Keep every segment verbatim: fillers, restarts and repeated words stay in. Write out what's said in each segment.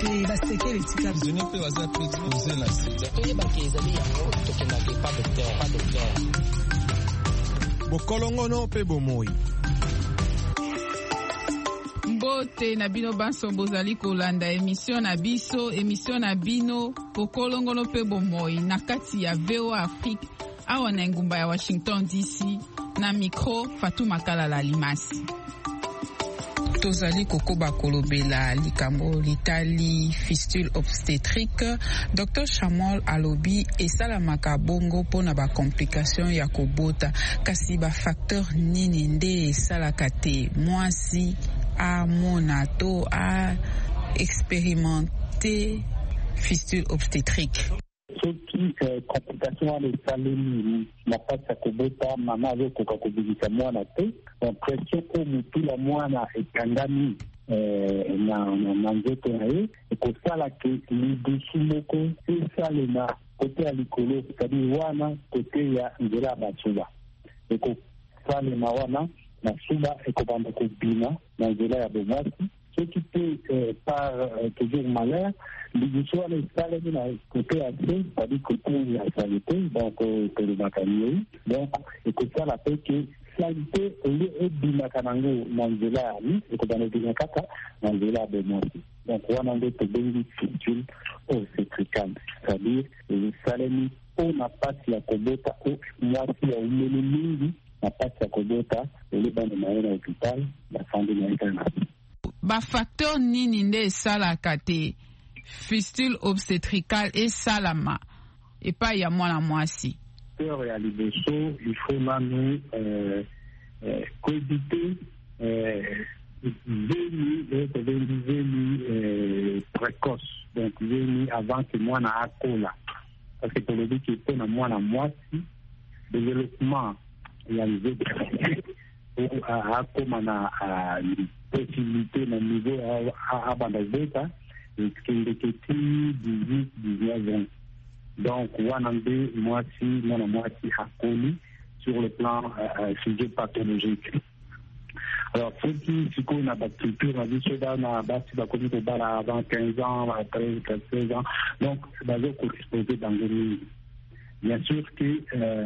te basekele tika zone pe baza prédisposé na sida toyeba ke ezali yango tokendake pa docteur pa docteur bokolongono pe bomoi. Mbote na bino banso bozali kolanda émission na biso émission na bino bokolongono pe bomoi na kati ya V O A Afrique awa na ngumba ya Washington D C na micro Fatou Makala Limasi. Tozali kokoba kolobela likambo litali fistule obstétrique. Docteur Chamol alobi esalamaka bongo pona ba complication ya kobota kasi ba facteur nini nde esalaka te mwasi a mona to a expérimenté fistule obstétrique. Soki complication ya esalemi na pasi ya kobota mama azokoka kobikisa mwana te pression oyo motu ya mwana ekangami na nzoto na ye ekosala ke lidusu moko esalema kote ya likolo c'est-à-dire wana kote ya nzela ya basuba ekosalema wana na suba ekobanda kobima na nzela ya bomwasi soki te par toujours malheur lidusu wana esalemi na kote ya se c'est-à-dire kote ya salite donc tolobaka miei donc ekosala pe ke salite oyo ebimaka nango na nzela ya mi ekobanda ebima kaka na nzela ya bomwasi donc wana nde tobengi fistule obstétricale c'est-à-dire esalemi mpona pasi ya kobota o mwasi ya umeli mingi na pasi ya kobota elebani na ye na hôpital bafandi na ye kana ba facteur nini nde esalaka te fistule obstétricale esalama epai ya mwana mwasi. Facteur ya liboso il faut nanu koebite veni tobengi veni précoce donc veni avant que mwana akola parce que tolobi ke mpo na mwana mwasi développement ya niveau de akoma na possibilité na niveau abanda beta ekendeke ti dix-huit dix-neuf ans donc wana nde mwasi mwana mwasi akoli sur le plan physiopathologique. Alors soki sikoyo na baculture na biso bana basi bakomi kobala avant quinze ans treize seize ans donc bazokorespose bango mingi bien sûr que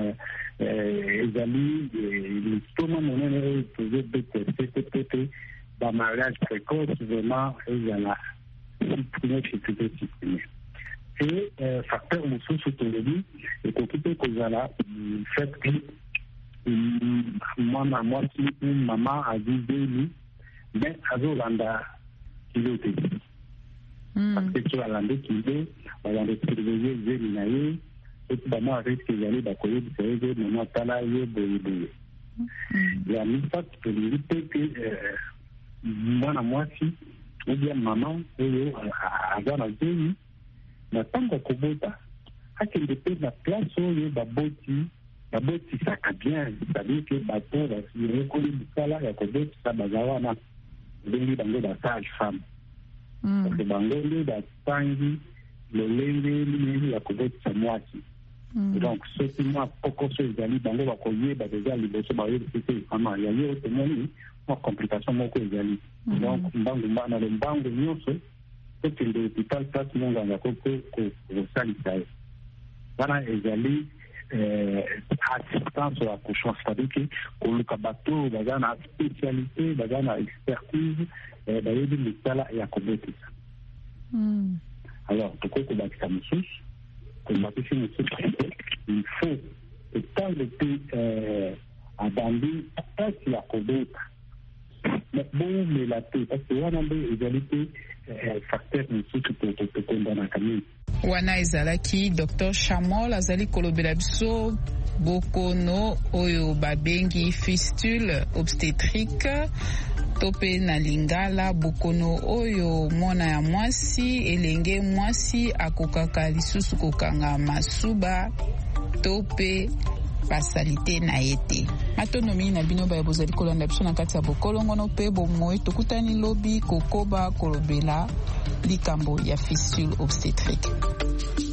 ezali litoma monene oyo tozobetese peut-être bamariage précoce vraiment ezala supprimer fistule supprimer et facteur mosusu tolobi ekoki mpe kozala fait que mwana mwasi mama azizeli mais azolanda kilo te parce que so alande kilo balanda surveiller zeli na ye soki bamwa risque ezali bakoyebisa ye ze mama tala ye boyeboye ya misatu tolingi mpe ke mwana mwasi obia mama oyo aza na zeli na ntango ya kobota akende mpe na place oyo baboti babotisaka bien c'est-à-dire que bato baekoli misala ya kobotisa baza wana ndenge bango basage femme parce que bango nde batangi lolenge nini ya kobotisa mwasi donc soki mwa pokoso ezali bango bakoyeba deja liboso bayebisi te ama yaye otomoni mwa complication moko ezali donc mbangu na lombangu nyonso tokende hôpital place monganga kosalisa ye wana ezali assistance au accouchement, c'est-à-dire que koluka bato baza na spécialité baza na expertise bayebi misala ya kobotisa. Alors tokoki kobakisa mosusu kobakisi mosusu il faut etango te abandi pasi ya kobota bomela te parce que wana nde ezali te facteur mosusu tokondanaka mingi. Wana ezalaki Docteur Chamol azali kolobela biso bokono oyo babengi fistule obstétrique tope na lingala bokono oyo mwana ya mwasi elenge mwasi akokaka lisusu kokanga masuba tope basalite na yete matonomi na bino baya bozali kolanda biso na kati ya bokolongono pe bomoi tokutani lobi kokoba kolobela likambo ya fistule obstétrique.